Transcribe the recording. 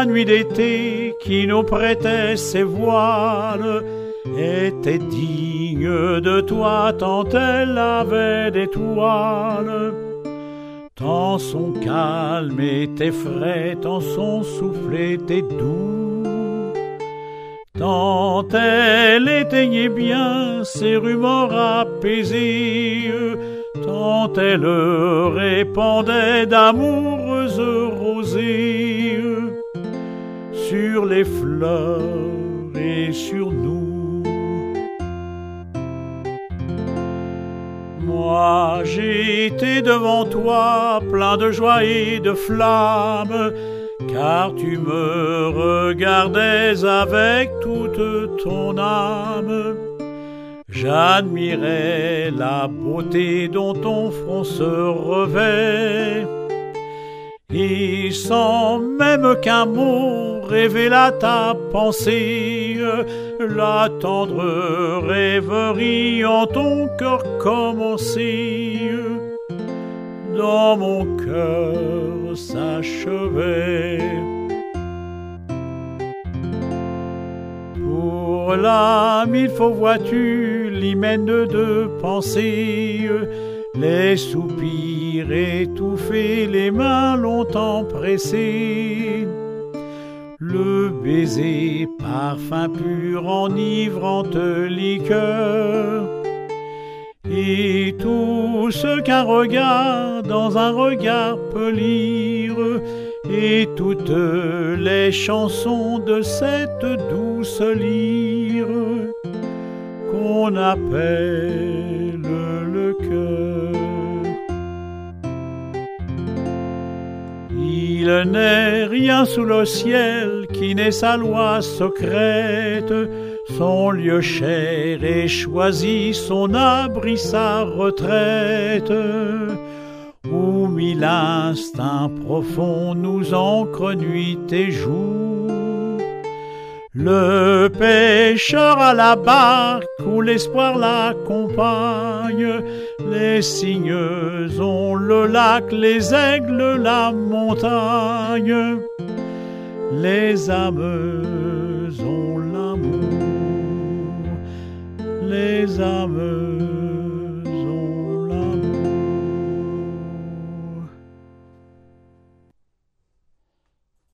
la nuit d'été qui nous prêtait ses voiles était digne de toi tant elle avait d'étoiles. Tant son calme était frais, tant son souffle était doux, tant elle éteignait bien ses rumeurs apaisés, tant elle répandait d'amoureuses rosées sur les fleurs et sur nous. Moi j'étais devant toi plein de joie et de flamme, car tu me regardais avec toute ton âme. J'admirais la beauté dont ton front se revêt, et sans même qu'un mot révélât ta pensée, la tendre rêverie en ton cœur commençait, dans mon cœur s'achevait. Pour l'âme, il faut, vois-tu, l'hymen de pensée, les soupirs étouffés, les mains longtemps pressées, le baiser parfum pur enivrante liqueur, et tout ce qu'un regard dans un regard peut lire, et toutes les chansons de cette douce lyre qu'on appelle le cœur. Il n'est rien sous le ciel qui n'ait sa loi secrète, son lieu cher et choisi, son abri, sa retraite, où mille instincts profonds nous ancrent nuit et jour. Le pêcheur à la barque où l'espoir l'accompagne, les cygnes ont le lac, les aigles la montagne, les âmes ont l'amour, les âmes